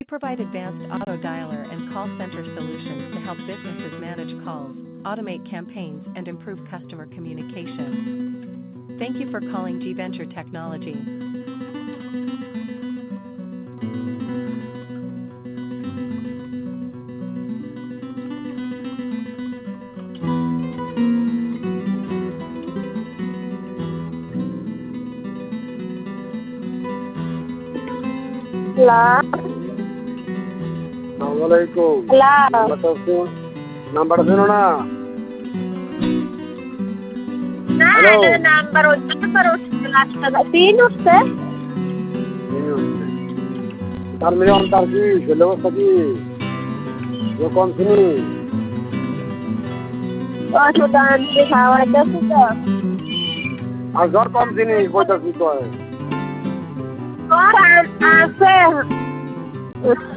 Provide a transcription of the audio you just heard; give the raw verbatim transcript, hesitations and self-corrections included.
We provide advanced auto dialer and call center solutions to help businesses manage calls, automate campaigns, and improve customer communication. Thank you for calling G Venture Technology. Hello, আসসালামু আলাইকুম। Hello. নাম্বারটা শোন নাম্বারটা শোনো না। না, hello. এটা number ওই নাম্বার উঠছে লাস্টটা তিন উঠছে। এই হচ্ছে। তার মেয়ে অন্তর কি ছেলে অবস্থা কি কম শুনি ওষুধ আনতে খাওয়াইতেছি তো। আর জ্বর কম চিনি কইতাছি কয় জ্বর আ- আছে